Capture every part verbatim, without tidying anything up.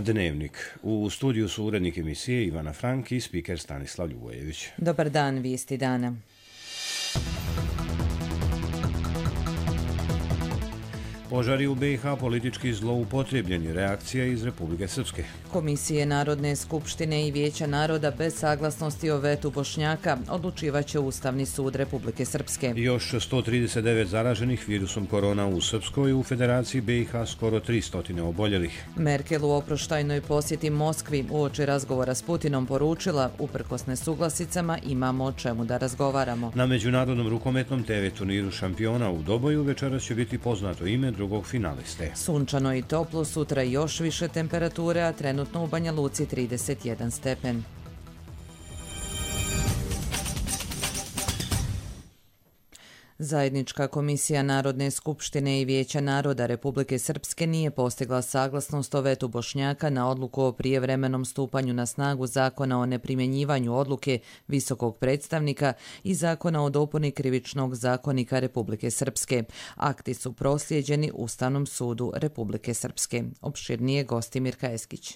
Dnevnik. U studiju su urednik emisije Ivana Frank i spiker Stanislav Ljubojević. Dobar dan, vijesti dana. Požari u be i ha politički zloupotrijebljeni, reakcija iz Republike Srpske. Komisije Narodne skupštine i Vijeća naroda bez saglasnosti o vetu Bošnjaka odlučivaće Ustavni sud Republike Srpske. Još sto trideset devet zaraženih virusom korona u Srpskoj, u Federaciji be i ha skoro tristo oboljelih. Merkel u oproštajnoj posjeti Moskvi uoči razgovora s Putinom poručila, uprkos nesuglasicama imamo o čemu da razgovaramo. Na međunarodnom rukometnom te ve turniru šampiona u Doboju večeras će biti poznato ime drugog finaliste. Sunčano i toplo, sutra još više temperature, a trenutno u Banja Luci trideset jedan stepen. Zajednička komisija Narodne skupštine i Vijeća naroda Republike Srpske nije postigla saglasnost o vetu Bošnjaka na odluku o prijevremenom stupanju na snagu Zakona o neprimjenjivanju odluke visokog predstavnika i Zakona o dopuni Krivičnog zakonika Republike Srpske. Akti su proslijeđeni Ustavnom sudu Republike Srpske. Opširnije gosti Mirka Eskić.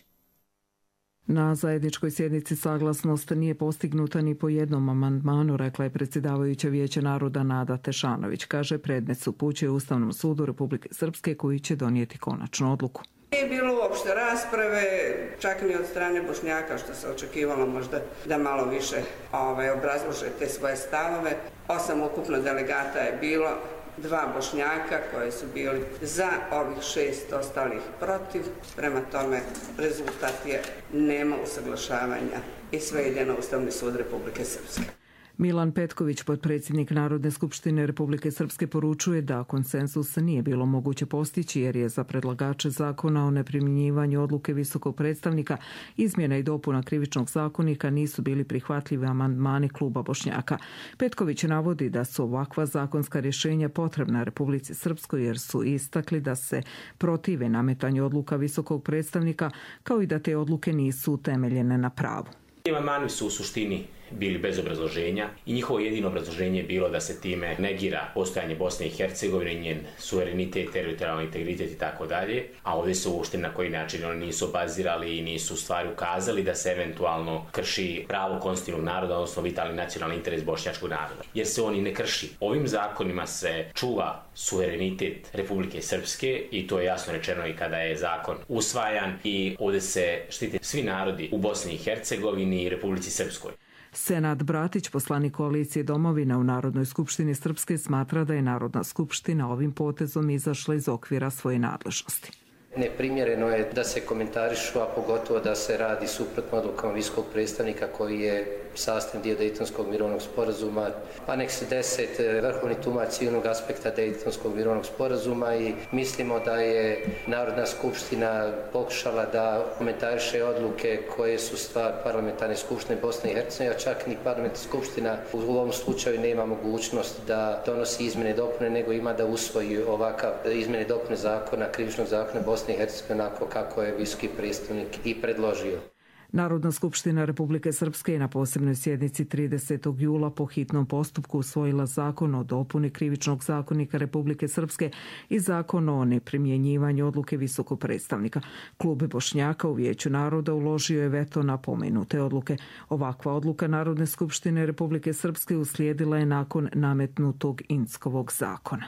Na zajedničkoj sjednici saglasnost nije postignuta ni po jednom amandmanu, rekla je predsjedavajuća Vijeća naroda Nada Tešanović. Kaže, predmet se upućuje Ustavnom sudu Republike Srpske koji će donijeti konačnu odluku. Nije bilo uopšte rasprave, čak ni od strane Bošnjaka, što se očekivalo možda da malo više ovaj, obrazlože te svoje stavove. Osam ukupno delegata je bilo, dva Bošnjaka koji su bili za, ovih šest ostalih protiv. Prema tome, rezultat je nema usaglašavanja i sve ide na Ustavni sud Republike Srpske. Milan Petković, potpredsjednik Narodne skupštine Republike Srpske, poručuje da konsenzus nije bilo moguće postići jer je za predlagače zakona o neprimjenjivanju odluke visokog predstavnika izmjena i dopuna Krivičnog zakonika nisu bili prihvatljivi amandmani kluba Bošnjaka. Petković navodi da su ovakva zakonska rješenja potrebna Republici Srpskoj jer su istakli da se protive nametanju odluka visokog predstavnika kao i da te odluke nisu utemeljene na pravu. Amandmani su u suštini bili bez obrazloženja i njihovo jedino obrazloženje je bilo da se time negira postojanje Bosne i Hercegovine, njen suverenitet, teritorijalni integritet i tako dalje, a ovdje su uopšte na koji način oni nisu obazirali i nisu u stvari ukazali da se eventualno krši pravo konstitutivnog naroda, odnosno vitalni nacionalni interes bošnjačkog naroda. Jer se oni ne krši. Ovim zakonima se čuva suverenitet Republike Srpske i to je jasno rečeno i kada je zakon usvajan i ovdje se štite svi narodi u Bosni i Hercegovini i Republici Srpskoj. Senad Bratić, poslanik koalicije Domovina u Narodnoj skupštini Srpske, smatra da je Narodna skupština ovim potezom izašla iz okvira svoje nadležnosti. Neprimjereno je da se komentarišu, a pogotovo da se radi suprotno odlukama visokog predstavnika koji je sastavni dio Dejtonskog mirovnog sporazuma. Aneks deset, vrhovni tumač civilnog aspekta Dejtonskog mirovnog sporazuma i mislimo da je Narodna skupština pokušala da komentariše odluke koje su stvar parlamentarne skupštine Bosne i Hercegovine, a čak ni parlamentarna skupština u ovom slučaju nema mogućnost da donosi izmjene i dopune, nego ima da usvoji ovakav izmjene i dopune zakona, Krivičnog zakona Bosne i Hercegovine, onako kako je visoki predstavnik i predložio. Narodna skupština Republike Srpske je na posebnoj sjednici tridesetog jula po hitnom postupku usvojila zakon o dopuni Krivičnog zakonika Republike Srpske i zakon o neprimjenjivanju odluke visokog predstavnika. Klub Bošnjaka u Vijeću naroda uložio je veto na pomenute odluke. Ovakva odluka Narodne skupštine Republike Srpske uslijedila je nakon nametnutog Inckovog zakona.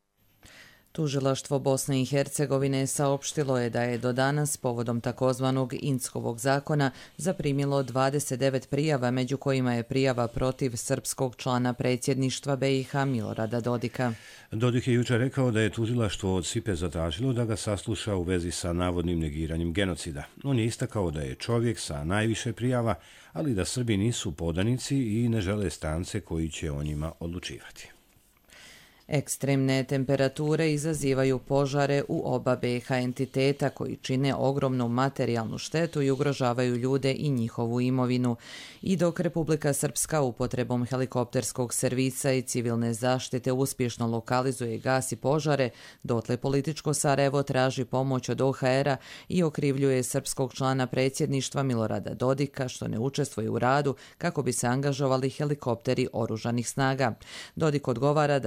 Tužilaštvo Bosne i Hercegovine saopštilo je da je do danas povodom takozvanog Inckovog zakona zaprimilo dvadeset devet prijava, među kojima je prijava protiv srpskog člana predsjedništva be i ha Milorada Dodika. Dodik je jučer rekao da je tužilaštvo od Sipe zatražilo da ga sasluša u vezi sa navodnim negiranjem genocida. On je istakao da je čovjek sa najviše prijava, ali da Srbi nisu podanici i ne žele strance koji će o njima odlučivati. Ekstremne temperature izazivaju požare u oba be i ha entiteta koji čine ogromnu materijalnu štetu i ugrožavaju ljude i njihovu imovinu. I dok Republika Srpska upotrebom helikopterskog servisa i civilne zaštite uspješno lokalizuje i gasi požare, dotle političko Sarajevo traži pomoć od o ha era i okrivljuje srpskog člana predsjedništva Milorada Dodika što ne učestvuje u radu kako bi se angažovali helikopteri oružanih snaga. Dodik odgovara da bi zbog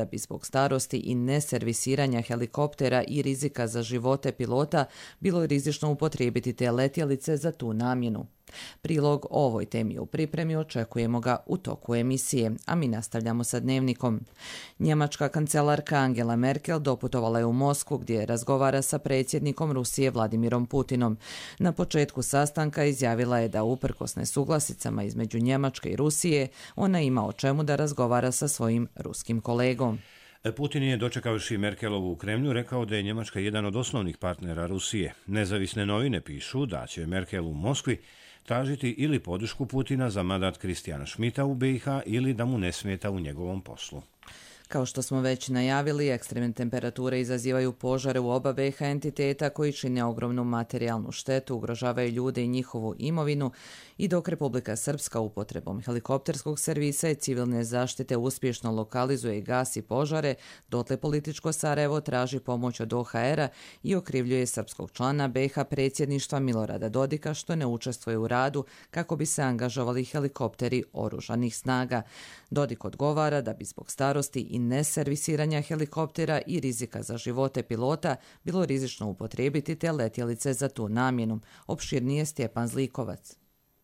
starosti i neservisiranja helikoptera i rizika za živote pilota bilo rizično upotrijebiti te letjelice za tu namjenu. Prilog o ovoj temi u pripremi očekujemo ga u toku emisije, a mi nastavljamo sa dnevnikom. Njemačka kancelarka Angela Merkel doputovala je u Moskvu gdje razgovara sa predsjednikom Rusije Vladimirom Putinom. Na početku sastanka izjavila je da uprkos nesuglasicama između Njemačke i Rusije, ona ima o čemu da razgovara sa svojim ruskim kolegom. Putin je, dočekavši Merkelovu u Kremlju, rekao da je Njemačka jedan od osnovnih partnera Rusije. Nezavisne novine pišu da će Merkel u Moskvi tražiti ili podršku Putina za mandat Kristijana Schmidta u be i ha ili da mu ne smeta u njegovom poslu. Kao što smo već najavili, ekstremne temperature izazivaju požare u oba be i ha entiteta koji čine ogromnu materijalnu štetu, ugrožavaju ljude i njihovu imovinu i dok Republika Srpska upotrebom helikopterskog servisa i civilne zaštite uspješno lokalizuje i gasi požare, dotle političko Sarajevo traži pomoć od o ha era i okrivljuje srpskog člana be i ha predsjedništva Milorada Dodika što ne učestvuje u radu kako bi se angažovali helikopteri oružanih snaga. Dodik odgovara da bi zbog starosti i neservisiranja helikoptera i rizika za živote pilota bilo rizično upotrijebiti te letjelice za tu namjenu. Opširnije Stjepan Zlikovac.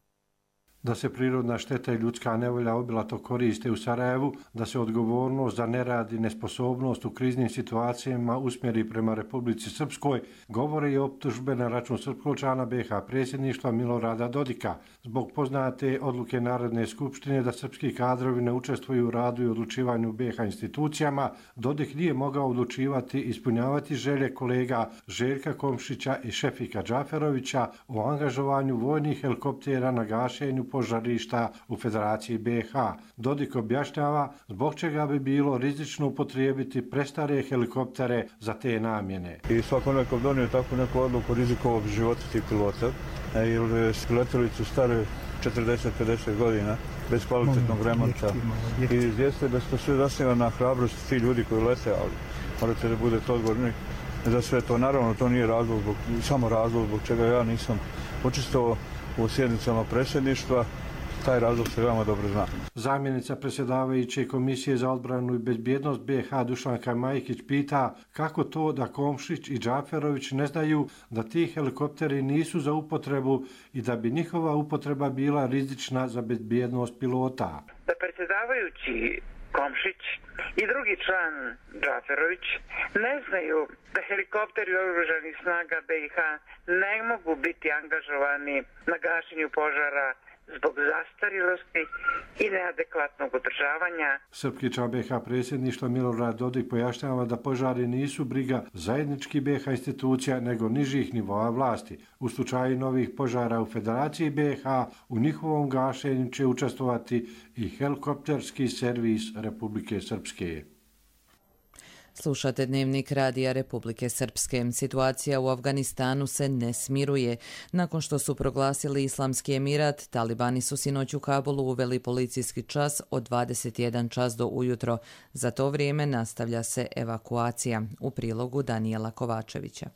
Da se prirodna šteta i ljudska nevolja obilato koriste u Sarajevu, da se odgovornost za nerad i nesposobnost u kriznim situacijama usmjeri prema Republici Srpskoj, govore i optužbe na račun srpskog člana be i ha predsjedništva Milorada Dodika. Zbog poznate odluke Narodne skupštine da srpski kadrovi ne učestvuju u radu i odlučivanju u be i ha institucijama, Dodik nije mogao odlučivati i ispunjavati želje kolega Željka Komšića i Šefika Džaferovića o angažovanju vojnih helikoptera na gašenju požarišta u Federaciji be i ha. Dodik objašnjava zbog čega bi bilo rizično upotrijebiti prestare helikoptere za te namjene. I svako neko donio takvu neku odluku rizikovog života tih pilota, jer su letjelice stare četrdeset do pedeset godina, bez kvalitetnog remonta. I jeste da se sve zasniva na hrabrosti tih ljudi koji lete, ali morate da budete odgovorni za sve to. Naravno, to nije razlog, zbog, samo razlog zbog čega ja nisam učestvovao u sjednicama predsjedništva, taj razlog se veoma dobro zna. Zamjenica predsjedavajuće Komisije za odbranu i bezbjednost be i ha Dušanka Majkić pita kako to da Komšić i Džaferović ne znaju da ti helikopteri nisu za upotrebu i da bi njihova upotreba bila rizična za bezbjednost pilota. Da predsjedavajući Komšić i drugi član Džaferović ne znaju da helikopteri oružanih snaga be i ha ne mogu biti angažovani na gašenju požara zbog zastarjelosti i neadekvatnog održavanja. Srpski član be i ha predsjedništva Milorad Dodik pojašnjava da požari nisu briga zajedničkih be i ha institucija nego nižih nivoa vlasti. U slučaju novih požara u Federaciji be i ha u njihovom gašenju će učestvovati i helikopterski servis Republike Srpske. Slušate dnevnik Radija Republike Srpske. Situacija u Afganistanu se ne smiruje. Nakon što su proglasili Islamski Emirat, talibani su sinoć u Kabulu uveli policijski čas od dvadeset jedan čas do ujutro. Za to vrijeme nastavlja se evakuacija. U prilogu Danijela Kovačevića.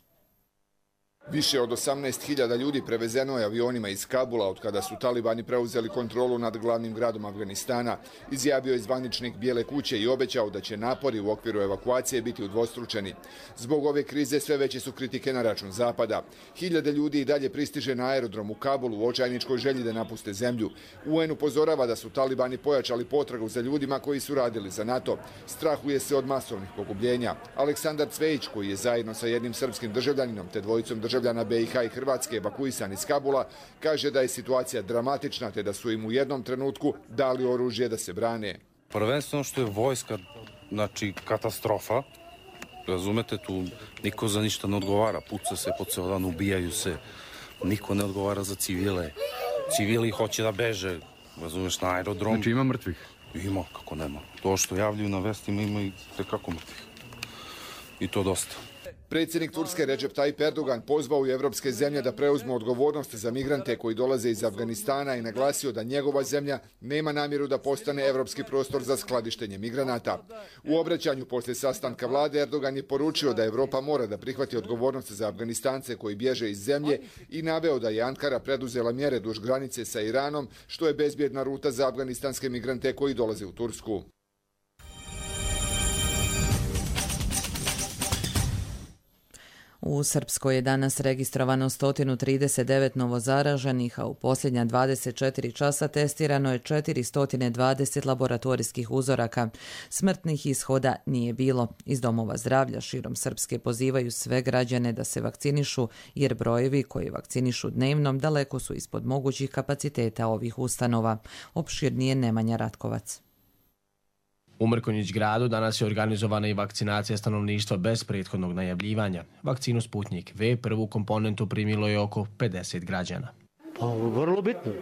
Više od osamnaest hiljada ljudi prevezeno je avionima iz Kabula od kada su talibani preuzeli kontrolu nad glavnim gradom Afganistana, izjavio je zvaničnik Bijele kuće i obećao da će napori u okviru evakuacije biti udvostručeni. Zbog ove krize sve veće su kritike na račun Zapada. Hiljade ljudi i dalje pristiže na aerodrom u Kabulu u očajničkoj želji da napuste zemlju. u en upozorava da su talibani pojačali potragu za ljudima koji su radili za NATO. Strahuje se od masovnih pogubljenja. Aleksandar Cvejić, koji je zajedno sa jednim srpskim državljaninom te dvojicom državljana be i ha i Hrvatske evakuisan iz Kabula, kaže da je situacija dramatična te da su im u jednom trenutku dali oružje da se brane. Prvenstveno što je vojska, znači katastrofa, razumete, tu niko za ništa ne odgovara, puca se po ceo dan, ubijaju se, niko ne odgovara za civile. Civili hoće da beže, razumeš, na aerodrom. Znači ima mrtvih? Ima, kako nema. To što javljaju na vestima ima i tekako mrtvih. I to dosta. Predsjednik Turske Recep Tayyip Erdogan pozvao je evropske zemlje da preuzmu odgovornost za migrante koji dolaze iz Afganistana i naglasio da njegova zemlja nema namjeru da postane evropski prostor za skladištenje migranata. U obraćanju poslije sastanka vlade Erdogan je poručio da Evropa mora da prihvati odgovornost za Afganistance koji bježe iz zemlje i naveo da je Ankara preduzela mjere duž granice sa Iranom, što je bezbjedna ruta za afganistanske migrante koji dolaze u Tursku. U Srpskoj je danas registrovano sto trideset devet novozaraženih, a u posljednja dvadeset četiri časa testirano je četiristo dvadeset laboratorijskih uzoraka. Smrtnih ishoda nije bilo. Iz domova zdravlja širom Srpske pozivaju sve građane da se vakcinišu, jer brojevi koji vakcinišu dnevnom daleko su ispod mogućih kapaciteta ovih ustanova. Opširnije Nemanja Ratkovac. U Mrkonjić gradu danas je organizovana i vakcinacija stanovništva bez prethodnog najavljivanja. Vakcinu Sputnik V prvu komponentu primilo je oko pedeset građana. Pa vrlo bitno.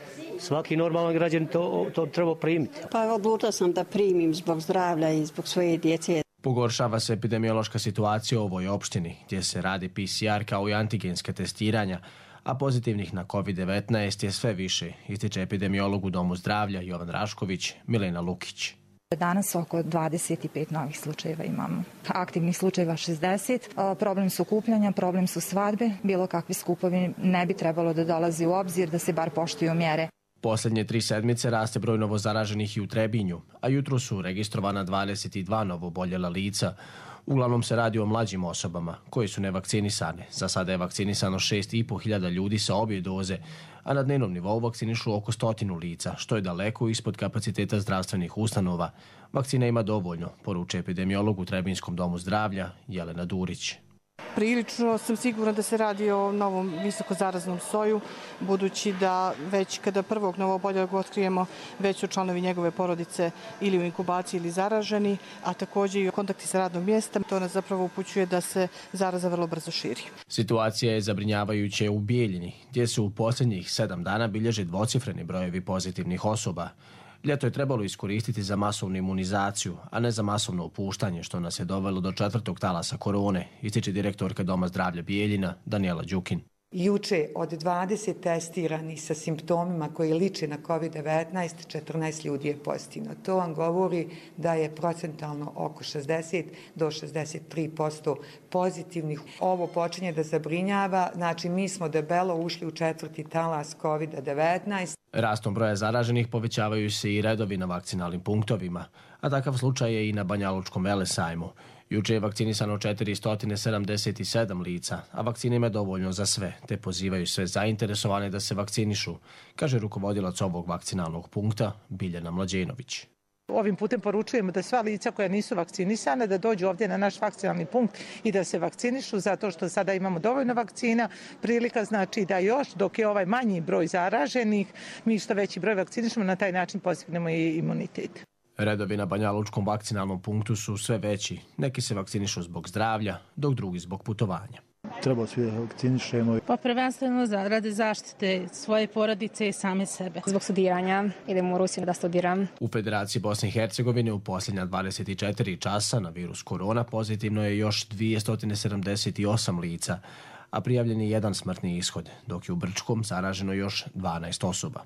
Svaki normalan građan to, to treba primiti. Pa odlučila sam da primim zbog zdravlja i zbog svoje djece. Pogoršava se epidemiološka situacija u ovoj opštini, gdje se radi P C R kao i antigenska testiranja, a pozitivnih na kovid devetnaest je sve više, ističe epidemiolog u Domu zdravlja Jovan Rašković, Milena Lukić. Danas oko dvadeset pet novih slučajeva imamo. Aktivnih slučajeva šezdeset. Problem su okupljanja, problem su svadbe. Bilo kakvi skupovi ne bi trebalo da dolazi u obzir, da se bar poštuju mjere. Posljednje tri sedmice raste broj novozaraženih i u Trebinju, a jutro su registrovana dvadeset dva novoboljela lica. Uglavnom se radi o mlađim osobama koji su nevakcinisane. Za sada je vakcinisano šest i po hiljada ljudi sa obje doze, a na dnevnom nivou vakcinišu oko stotinu lica, što je daleko ispod kapaciteta zdravstvenih ustanova. Vakcina ima dovoljno, poručuje epidemiolog u Trebinskom domu zdravlja Jelena Durić. Prilično sam sigurna da se radi o novom visokozaraznom soju, budući da već kada prvog novoboljelog otkrijemo, već su članovi njegove porodice ili u inkubaciji ili zaraženi, a također i u kontakti sa radnog mjesta. To nas zapravo upućuje da se zaraza vrlo brzo širi. Situacija je zabrinjavajuća u Bijeljini, gdje su u posljednjih sedam dana bilježe dvocifreni brojevi pozitivnih osoba. Ljeto je trebalo iskoristiti za masovnu imunizaciju, a ne za masovno opuštanje, što nas je dovelo do četvrtog talasa korone, ističe direktorka Doma zdravlja Bijeljina Danijela Đukin. Juče od dvadeset testiranih sa simptomima koji liče na kovid devetnaest, četrnaest ljudi je pozitivno. To vam govori da je procentalno oko šezdeset do šezdeset tri posto pozitivnih. Ovo počinje da zabrinjava, znači mi smo debelo ušli u četvrti talas kovid devetnaest. Rastom broja zaraženih povećavaju se i redovi na vakcinalnim punktovima, a takav slučaj je i na Banjalučkom velesajmu. Juče je vakcinisano četiristo sedamdeset sedam lica, a vakcina ima dovoljno za sve, te pozivaju sve zainteresovane da se vakcinišu, kaže rukovodilac ovog vakcinalnog punkta Biljana Mlađenović. Ovim putem poručujemo da sva lica koja nisu vakcinisane da dođu ovdje na naš vakcinalni punkt i da se vakcinišu, zato što sada imamo dovoljno vakcina. Prilika znači da još, dok je ovaj manji broj zaraženih, mi što veći broj vakcinišemo, na taj način postignemo i imunitet. Redovi na Banjalučkom vakcinalnom punktu su sve veći. Neki se vakcinišu zbog zdravlja, dok drugi zbog putovanja. Treba svi da vakcinišemo. Pa prvenstveno radi zaštite svoje porodice i same sebe. Zbog studiranja idem u Rusiju da studiram. U Federaciji Bosne i Hercegovine u posljednja dvadeset četiri časa na virus korona pozitivno je još dvjesto sedamdeset osam lica, a prijavljen je jedan smrtni ishod, dok je u Brčkom zaraženo još dvanaest osoba.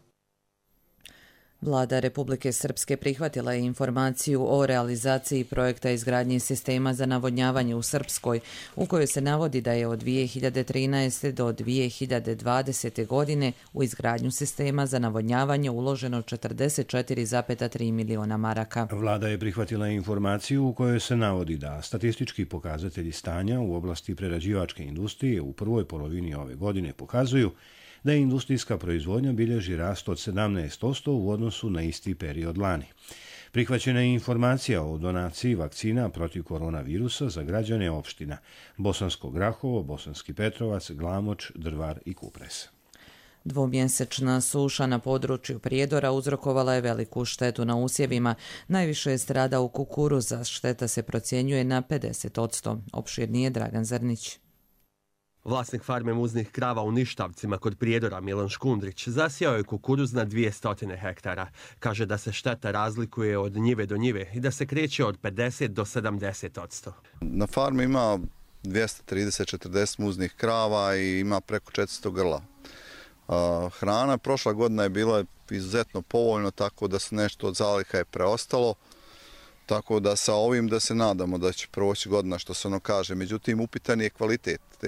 Vlada Republike Srpske prihvatila je informaciju o realizaciji projekta izgradnje sistema za navodnjavanje u Srpskoj, u kojoj se navodi da je od dvije hiljade trinaeste. do dvije hiljade dvadesete. godine u izgradnju sistema za navodnjavanje uloženo četrdeset četiri zarez tri miliona maraka. Vlada je prihvatila informaciju u kojoj se navodi da statistički pokazatelji stanja u oblasti prerađivačke industrije u prvoj polovini ove godine pokazuju da je industrijska proizvodnja bilježi rast od sedamnaest posto u odnosu na isti period lani. Prihvaćena je informacija o donaciji vakcina protiv koronavirusa za građane opština Bosansko Grahovo, Bosanski Petrovac, Glamoč, Drvar i Kupres. Dvomjesečna suša na području Prijedora uzrokovala je veliku štetu na usjevima. Najviše je stradao kukuruz, a šteta se procjenjuje na pedeset posto. Opširnije Dragan Zrnić. Vlasnik farme muznih krava u Ništavcima kod Prijedora Milan Škundrić zasijao je kukuruz na dvjesto hektara. Kaže da se šteta razlikuje od njive do njive i da se kreće od pedeset do sedamdeset posto. Na farmi ima dvjesto trideset do četrdeset muznih krava i ima preko četiristo grla. Hrana prošla godina je bila izuzetno povoljno, tako da se nešto od zaliha je preostalo. Tako da sa ovim da se nadamo da će proći godina, što se ono kaže. Međutim, upitan je kvalitet te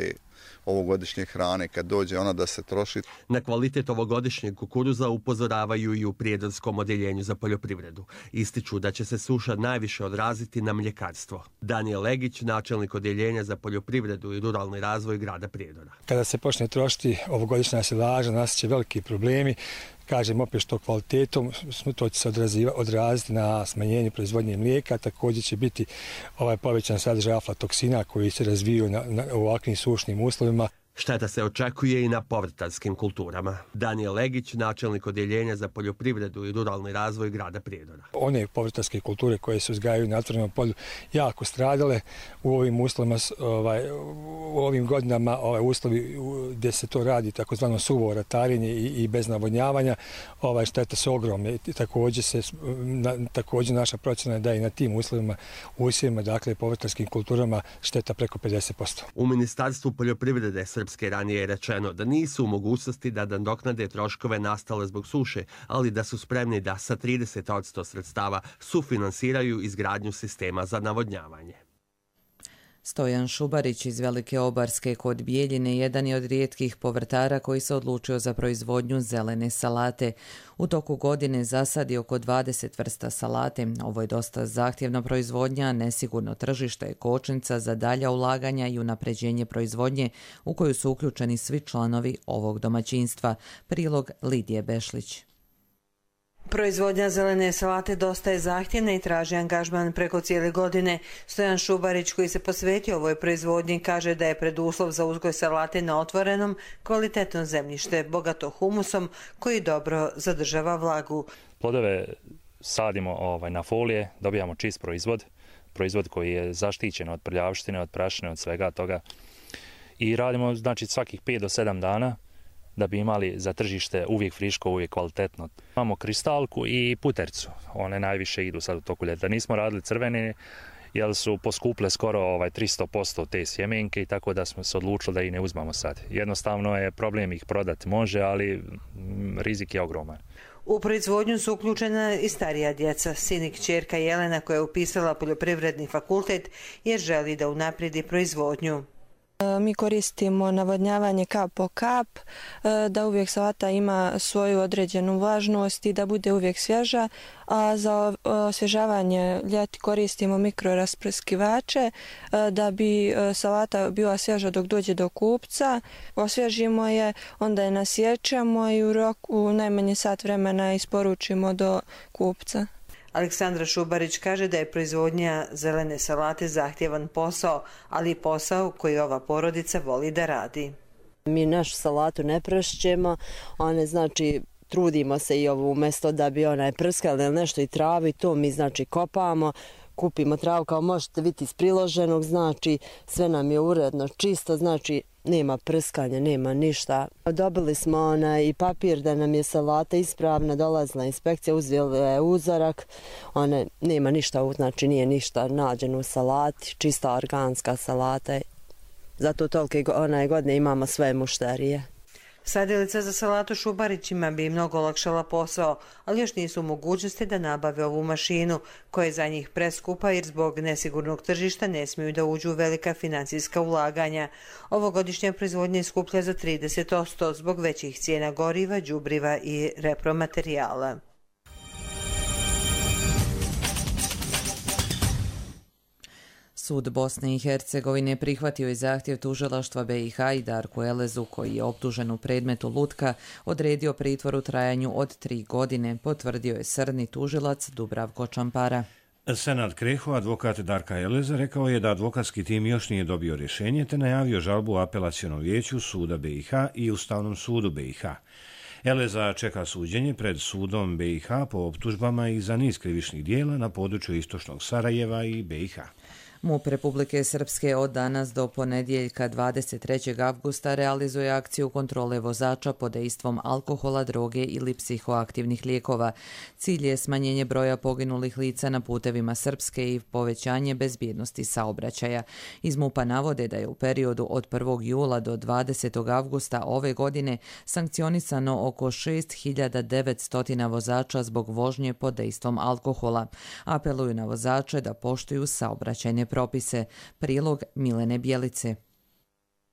ovogodišnje hrane, kad dođe ona da se troši. Na kvalitet ovogodišnjeg kukuruza upozoravaju i u Prijedorskom odjeljenju za poljoprivredu. Ističu da će se suša najviše odraziti na mljekarstvo. Danijel Legić, načelnik odjeljenja za poljoprivredu i ruralni razvoj grada Prijedora. Kada se počne trošiti ovogodišnja silaža, nas će veliki problemi. Kažem opet što kvalitetom, to će se odraziti na smanjenje proizvodnje mlijeka, također će biti ovaj povećan sadržaj aflatoksina koji se razviju na, na ovakvim sušnim uslovima. Šteta se očekuje i na povrtarskim kulturama. Danijel Legić, načelnik odjeljenja za poljoprivredu i ruralni razvoj grada Prijedora. One povrtarske kulture koje se uzgajaju na otvorenom polju jako stradale u ovim uslovima, ovaj, u ovim godinama, ovaj, uslovi gdje se to radi takozvano suvo ratarenje i, i bez navodnjavanja, ovaj, štete su ogromne. Također, se, na, također naša procjena je da i na tim uslovima usjevima, dakle povrtarskim kulturama, šteta preko pedeset posto. U Ministarstvu poljoprivrede Srpske ranije je rečeno da nisu u mogućnosti da nadoknade troškove nastale zbog suše, ali da su spremni da sa trideset posto sredstava sufinansiraju izgradnju sistema za navodnjavanje. Stojan Šubarić iz Velike Obarske kod Bijeljine jedan je od rijetkih povrtara koji se odlučio za proizvodnju zelene salate. U toku godine zasadi oko dvadeset vrsta salate. Ovo je dosta zahtjevna proizvodnja, nesigurno tržište je kočnica za dalja ulaganja i unapređenje proizvodnje u koju su uključeni svi članovi ovog domaćinstva. Prilog Lidije Bešlić. Proizvodnja zelene salate dosta je zahtjevna i traži angažman preko cijele godine. Stojan Šubarić, koji se posvetio ovoj proizvodnji, kaže da je preduslov za uzgoj salate na otvorenom kvalitetno zemljište, bogato humusom koji dobro zadržava vlagu. Plodove sadimo ovaj, na folije, dobijamo čist proizvod, proizvod koji je zaštićen od prljavštine, od prašine, od svega toga. I radimo znači svakih pet do sedam dana da bi imali za tržište uvijek friško, uvijek kvalitetno. Imamo kristalku i putercu, one najviše idu sad u toku ljeta. Nismo radili crvene, jer su poskuple skoro ovaj tristo posto te sjemenke i tako da smo se odlučili da ih ne uzmamo sad. Jednostavno je problem ih prodati može, ali rizik je ogroman. U proizvodnju su uključena i starija djeca. Sin i kćerka Jelena koja je upisala poljoprivredni fakultet jer želi da unaprijedi proizvodnju. Mi koristimo navodnjavanje kap po kap, da uvijek salata ima svoju određenu vlažnost i da bude uvijek svježa, a za osvježavanje ljeti koristimo mikrorasprskivače da bi salata bila svježa dok dođe do kupca. Osvježimo je, onda je nasjećemo i u roku najmanje sat vremena isporučimo do kupca. Aleksandra Šubarić kaže da je proizvodnja zelene salate zahtjevan posao, ali posao koji ova porodica voli da radi. Mi našu salatu ne pršćemo, one znači trudimo se i ovo umjesto da bi onaj prskali ili nešto i travi, to mi znači kopamo, kupimo travu kao možete vidjeti iz priloženog, znači sve nam je uredno, čisto, znači nema prskanja, nema ništa. Dobili smo onaj i papir da nam je salata ispravna, dolazila inspekcija, uzela je uzorak, one, nema ništa, znači nije ništa nađeno u salati, čista organska salata. Zato tolike onaj godine imamo sve mušterije. Sadilica za salatu Šubarićima bi mnogo olakšala posao, ali još nisu u mogućnosti da nabave ovu mašinu, koja je za njih preskupa jer zbog nesigurnog tržišta ne smiju da uđu u velika financijska ulaganja. Ovogodišnja proizvodnja je skuplja za trideset posto zbog većih cijena goriva, đubriva i repromaterijala. Sud Bosne i Hercegovine prihvatio je zahtjev tužilaštva B i H i Darku Elezu, koji je optužen u predmetu Lutka, odredio pritvor u trajanju od tri godine, potvrdio je srni tužilac Dubravko Čampara. Senad Kreho, advokat Darka Eleza, rekao je da advokatski tim još nije dobio rješenje te najavio žalbu u apelacionom vijeću Suda B i H i Ustavnom sudu B i H. Eleza čeka suđenje pred sudom B i H po optužbama i za niz krivičnih dijela na području istočnog Sarajeva i B i H. MUP Republike Srpske od danas do ponedjeljka dvadeset trećeg avgusta realizuje akciju kontrole vozača pod dejstvom alkohola, droge ili psihoaktivnih lijekova. Cilj je smanjenje broja poginulih lica na putevima Srpske i povećanje bezbjednosti saobraćaja. Iz MUP-a navode da je u periodu od prvog jula do dvadesetog avgusta ove godine sankcionisano oko šest hiljada devetsto vozača zbog vožnje pod dejstvom alkohola. Apeluju na vozače da poštuju saobraćajne propise. Prilog Milene Bjelice.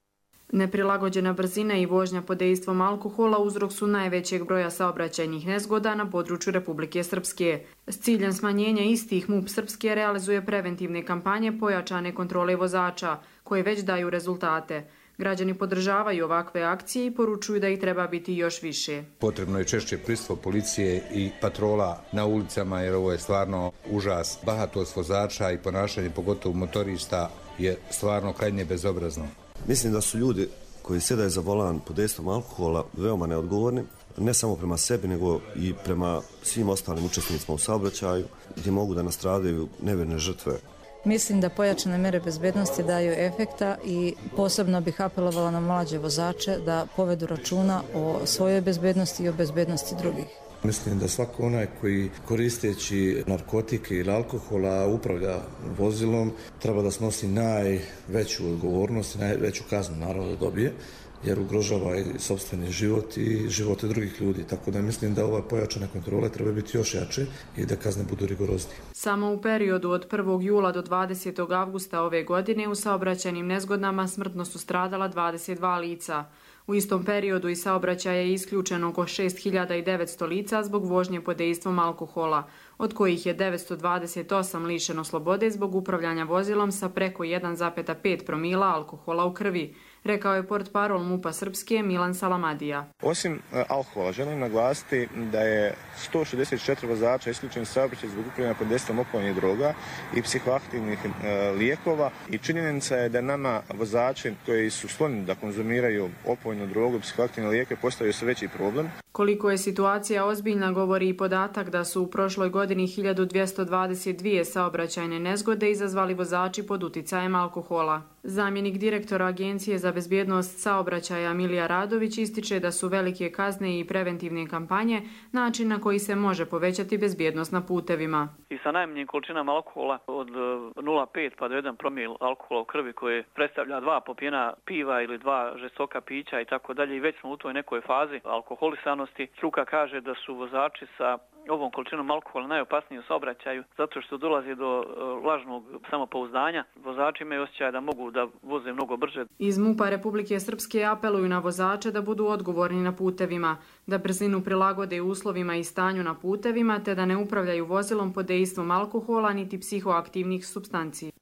Neprilagođena brzina i vožnja pod dejstvom alkohola uzrok su najvećeg broja saobraćajnih nezgoda na području Republike Srpske. S ciljem smanjenja istih MUP Srpske realizuje preventivne kampanje pojačane kontrole vozača, koje već daju rezultate. Građani podržavaju ovakve akcije i poručuju da ih treba biti još više. Potrebno je češće prisustvo policije i patrola na ulicama, jer ovo je stvarno užas. Bahatost vozača i ponašanje, pogotovo motorista, je stvarno krajnje bezobrazno. Mislim da su ljudi koji sjedaju za volan pod dejstvom alkohola veoma neodgovorni, ne samo prema sebi, nego i prema svim ostalim učesnicima u saobraćaju, gdje mogu da nastradaju neverne žrtve. Mislim da pojačane mere bezbednosti daju efekta i posebno bih apelovala na mlađe vozače da povedu računa o svojoj bezbednosti i o bezbednosti drugih. Mislim da svako onaj koji koristeći narkotike ili alkohola upravlja vozilom treba da snosi najveću odgovornost i najveću kaznu naravno da dobije, jer ugrožava i sopstveni život i živote drugih ljudi. Tako da mislim da ove pojačane kontrole treba biti još jače i da kazne budu rigoroznije. Samo u periodu od prvog jula do dvadesetog avgusta ove godine u saobraćajnim nezgodama smrtno su stradala dvadeset dva lica. U istom periodu iz saobraćaja je isključeno oko šest hiljada devetsto lica zbog vožnje pod dejstvom alkohola, od kojih je devetsto dvadeset osam lišeno slobode zbog upravljanja vozilom sa preko jedan zarez pet promila alkohola u krvi, rekao je portparol MUP-a Srpske Milan Salamadija. Osim alkohola, želim naglasiti da je sto šezdeset četiri vozača isključeno saobraćaj zbog upravljanja pod dejstvom opojnih droga i psihoaktivnih e, lijekova i činjenica je da nama vozači koji su skloni da konzumiraju opojnu drogu i psihoaktivne lijeke postaju sve veći problem. Koliko je situacija ozbiljna govori i podatak da su u prošloj godini hiljadu dvjesto dvadeset dvije saobraćajne nezgode izazvali vozači pod uticajem alkohola. Zamjenik direktora Agencije za bezbjednost saobraćaja Milija Radović ističe da su velike kazne i preventivne kampanje način na koji se može povećati bezbjednost na putevima. I sa najmanjim količinama alkohola od nula zarez pet pa do jedan promil alkohola u krvi koje predstavlja dva popijena piva ili dva žestoka pića i tako dalje i već smo u toj nekoj fazi alkoholisanosti. Struka kaže da su vozači sa ovom količinom alkohola najopasniji u saobraćaju zato što dolazi do lažnog samopouzdanja. Vozači imaju osjećaj da mogu da voze mnogo brže. Iz MUP-a Republike Srpske apeluju na vozače da budu odgovorni na putevima, da brzinu prilagode uslovima i stanju na putevima te da ne upravljaju vozilom pod dejstvom alkohola niti psihoaktivnih supstanci.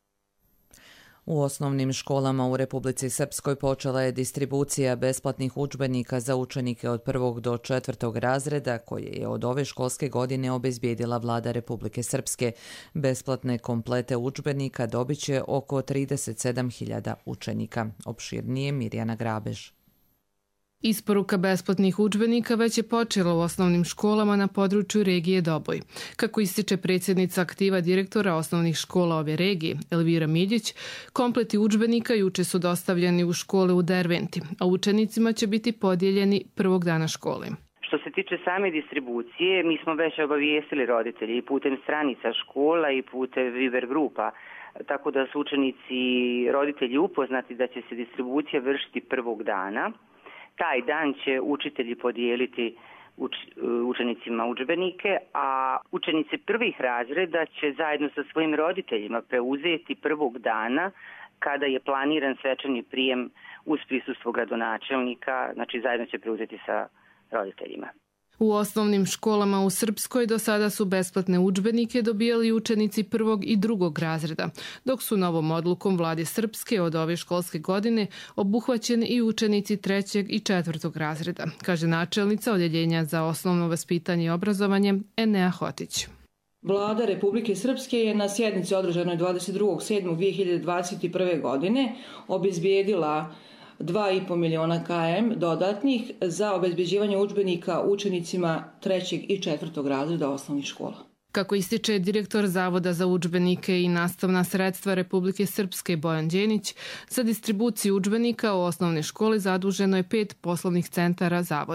U osnovnim školama u Republici Srpskoj počela je distribucija besplatnih udžbenika za učenike od prvog do četvrtog razreda koje je od ove školske godine obezbijedila vlada Republike Srpske. Besplatne komplete udžbenika dobit će oko trideset sedam hiljada učenika. Opširnije Mirjana Grabež. Isporuka besplatnih udžbenika već je počela u osnovnim školama na području regije Doboj. Kako ističe predsjednica aktiva direktora osnovnih škola ove regije, Elvira Miljić, kompleti udžbenika juče su dostavljeni u škole u Derventi, a učenicima će biti podijeljeni prvog dana škole. Što se tiče same distribucije, mi smo već obavijestili roditelji i putem stranica škola i putem Viber grupa, tako da su učenici i roditelji upoznati da će se distribucija vršiti prvog dana. Taj dan će učitelji podijeliti uč, učenicima udžbenike, a učenici prvih razreda će zajedno sa svojim roditeljima preuzeti prvog dana kada je planiran svečani prijem uz prisustvo gradonačelnika, znači zajedno će preuzeti sa roditeljima. U osnovnim školama u Srpskoj do sada su besplatne udžbenike dobijali učenici prvog i drugog razreda, dok su novom odlukom vlade Srpske od ove školske godine obuhvaćeni i učenici trećeg i četvrtog razreda, kaže načelnica Odjeljenja za osnovno vaspitanje i obrazovanje Enea Hotić. Vlada Republike Srpske je na sjednici održanoj dvadeset drugog sedmog dve hiljade dvadeset prve. godine obezbijedila dva i po miliona km dodatnih za obezbeđivanje udžbenika učenicima trećeg i četvrtog razreda osnovnih škola. Kako ističe direktor Zavoda za udžbenike i nastavna sredstva Republike Srpske Bojan Đenić, za distribuciju udžbenika u osnovne škole zaduženo je pet poslovnih centara Zavoda.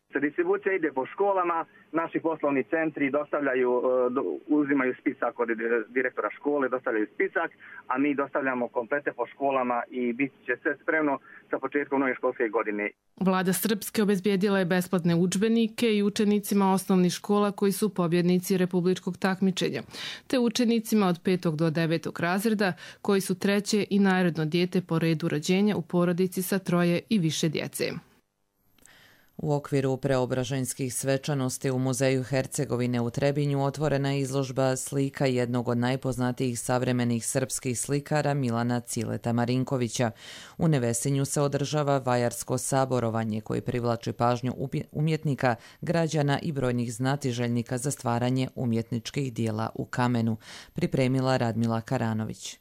Distribucija ide po školama, naši poslovni centri dostavljaju, uzimaju spisak od direktora škole, dostavljaju spisak, a mi dostavljamo komplete po školama i bit će sve spremno sa početkom nove školske godine. Vlada Srpske obezbijedila je besplatne udžbenike i učenicima osnovnih škola koji su pobjednici republičkog takmičenja, te učenicima od petog do devetog razreda koji su treće i naredno dijete po redu rođenja u porodici sa troje i više djece. U okviru preobraženjskih svečanosti u Muzeju Hercegovine u Trebinju otvorena je izložba slika jednog od najpoznatijih savremenih srpskih slikara Milana Cileta Marinkovića. U Nevesinju se održava vajarsko saborovanje koje privlači pažnju umjetnika, građana i brojnih znatiželjnika za stvaranje umjetničkih dijela u kamenu, pripremila Radmila Karanović.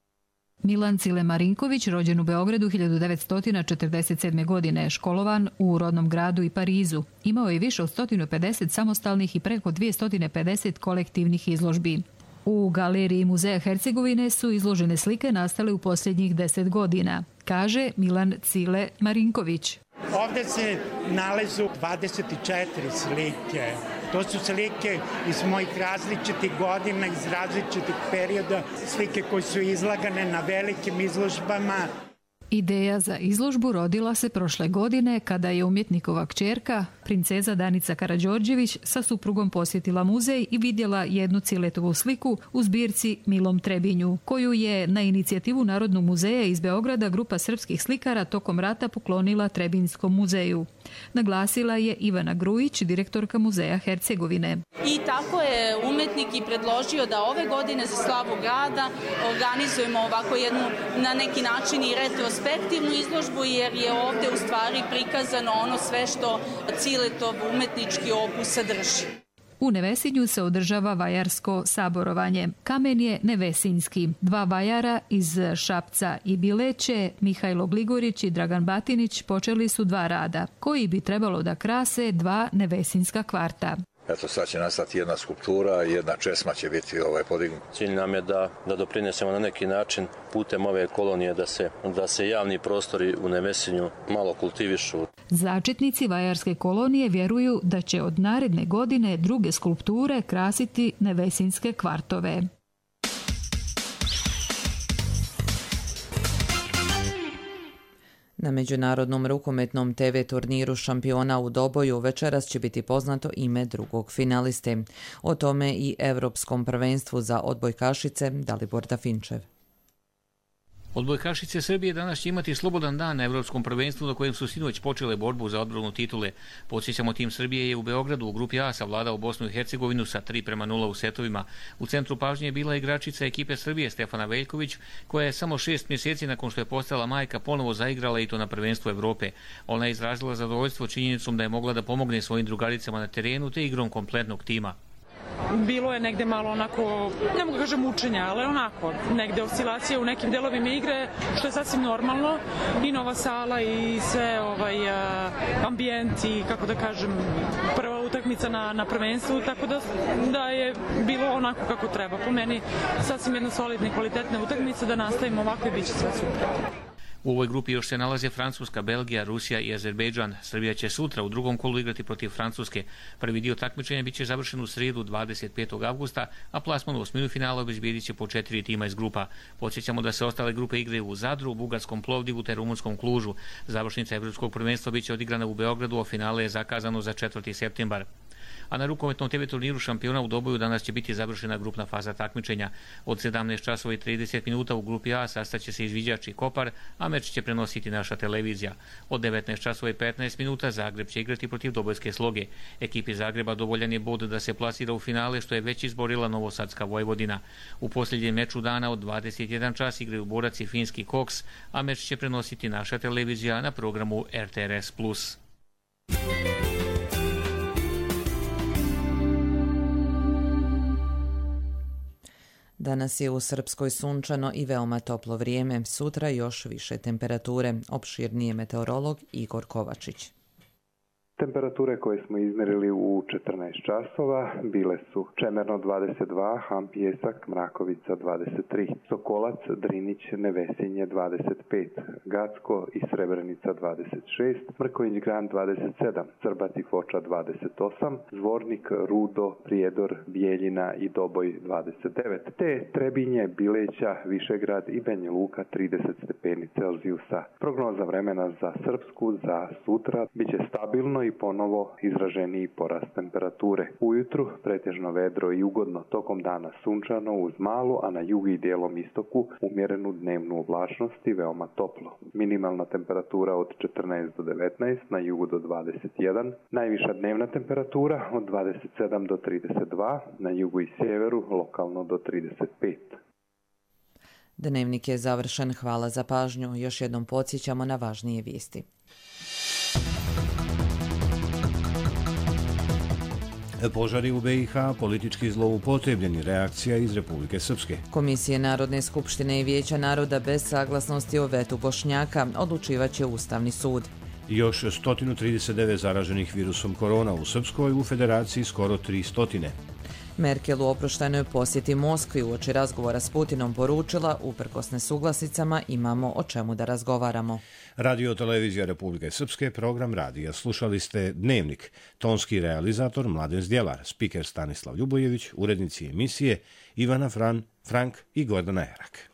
Milan Cile Marinković, rođen u Beogradu hiljadu devetsto četrdeset sedme. godine, školovan u rodnom gradu i Parizu. Imao je više od sto pedeset samostalnih i preko dvjesto pedeset kolektivnih izložbi. U galeriji Muzeja Hercegovine su izložene slike nastale u posljednjih deset godina, kaže Milan Cile Marinković. Ovdje se nalazu dvadeset četiri slike. To su slike iz mojih različitih godina, iz različitih perioda, slike koje su izlagane na velikim izložbama. Ideja za izložbu rodila se prošle godine kada je umjetnikova kćerka, princeza Danica Karađorđević, sa suprugom posjetila muzej i vidjela jednu Ciletovu sliku u zbirci Milom Trebinju, koju je na inicijativu Narodnog muzeja iz Beograda grupa srpskih slikara tokom rata poklonila Trebinjskom muzeju. Naglasila je Ivana Grujić, direktorka Muzeja Hercegovine. I tako je umjetnik i predložio da ove godine za slavu grada organizujemo ovako jednu na neki način i retrospektivnu izložbu, jer je ovdje u stvari prikazano ono sve što Ciletov umetnički opus sadrži. U Nevesinju se održava vajarsko saborovanje. Kamen je nevesinjski. Dva vajara iz Šapca i Bileće, Mihajlo Gligorić i Dragan Batinić, počeli su dva rada, koji bi trebalo da krase dva nevesinjska kvarta. Eto, sad će nastati jedna skulptura i jedna česma će biti ovaj podignuta. Cilj nam je da, da doprinesemo na neki način putem ove kolonije da se, da se javni prostori u Nevesinju malo kultivišu. Začetnici vajarske kolonije vjeruju da će od naredne godine druge skulpture krasiti nevesinjske kvartove. Na međunarodnom rukometnom te ve turniru šampiona u Doboju večeras će biti poznato ime drugog finaliste. O tome i Evropskom prvenstvu za odbojkašice Dalibor Dafinčev. Odbojkašice Srbije danas će imati slobodan dan na Evropskom prvenstvu na kojem su sinoć počele borbu za odbranu titule. Podsjećamo, tim Srbije je u Beogradu u grupi A savladao Bosnu i Hercegovinu sa tri prema nula u setovima. U centru pažnje je bila igračica ekipe Srbije Stefana Veljković, koja je samo šest mjeseci nakon što je postala majka ponovo zaigrala i to na prvenstvu Evrope. Ona je izrazila zadovoljstvo činjenicom da je mogla da pomogne svojim drugaricama na terenu te igrom kompletnog tima. Bilo je negde malo onako, ne mogu kažem učenja, ali onako, negde oscilacije u nekim delovima igre, što je sasvim normalno, i nova sala i sve ovaj, ambijent i, kako da kažem, prva utakmica na, na prvenstvu, tako da, da je bilo onako kako treba. Po meni sasvim jedna solidna i kvalitetna utakmica, da nastavimo ovako i bit će sve super. U ovoj grupi još se nalaze Francuska, Belgija, Rusija i Azerbejdžan. Srbija će sutra u drugom kolu igrati protiv Francuske. Prvi dio takmičenja biće završen u srijedu dvadeset petog avgusta, a plasman u osminu finala obezbijedit će po četiri tima iz grupa. Podsjećamo da se ostale grupe igraju u Zadru, Bugarskom Plovdivu te Rumunskom Klužu. Završnica Evropskog prvenstva biće odigrana u Beogradu, a finale je zakazano za četvrti septembar. A na rukometnom te ve turniru šampiona u Doboju danas će biti završena grupna faza takmičenja. Od sedamnaest časova i trideset minuta u grupi A sastaće se izviđač i Kopar, a meč će prenositi naša televizija. Od devetnaest časova i petnaest minuta Zagreb će igrati protiv Dobojske Sloge. Ekipi Zagreba dovoljan je bod da se plasira u finale, što je već izborila Novosadska Vojvodina. U posljednjem meču dana od dvadeset jedan čas igraju Borac i Finski Koks, a meč će prenositi naša televizija na programu er te er es plus. Danas je u Srpskoj sunčano i veoma toplo vrijeme, sutra još više temperature. Opširnije meteorolog Igor Kovačić. Temperature koje smo izmjerili u četrnaest časova bile su Čemerno dvadeset dva, Ham Pijesak, Mrakovica dvadeset tri, Sokolac, Drinić, Nevesinje dvadeset pet, Gacko i Srebrenica dvadeset šest, Mrković Gran dvadeset sedam, Srbat i Foča dvadeset osam, Zvornik, Rudo, Prijedor, Bijeljina i Doboj dvadeset devet, te Trebinje, Bileća, Višegrad i Banja Luka trideset stepeni Celzijusa. Prognoza vremena za Srpsku za sutra biće stabilno i ponovo izraženiji porast temperature. Ujutru pretežno vedro i ugodno, tokom dana sunčano uz malu, a na jugu i dijelom istoku umjerenu dnevnu oblačnost i veoma toplo. Minimalna temperatura od četrnaest do devetnaest, na jugu do dvadeset jedan, najviša dnevna temperatura od dvadeset sedam do trideset dva, na jugu i sjeveru lokalno do trideset pet. Dnevnik je završen. Hvala za pažnju. Još jednom podsjećamo na važnije vijesti. Požari u B i H politički zloupotrebljeni, reakcija iz Republike Srpske. Komisije Narodne skupštine i Vijeća naroda bez saglasnosti o vetu Bošnjaka odlučivaće Ustavni sud. Još sto trideset devet zaraženih virusom korona u Srpskoj, u Federaciji skoro tristo. Merkel u oproštajnoj posjeti Moskvi uoči razgovora s Putinom poručila, uprkos nesuglasicama imamo o čemu da razgovaramo. Radio Televizija Republike Srpske, program radija. Slušali ste Dnevnik. Tonski realizator Mladen Zdjelar, spiker Stanislav Ljubojević, urednici emisije Ivana Fran, Frank i Gordana Erak.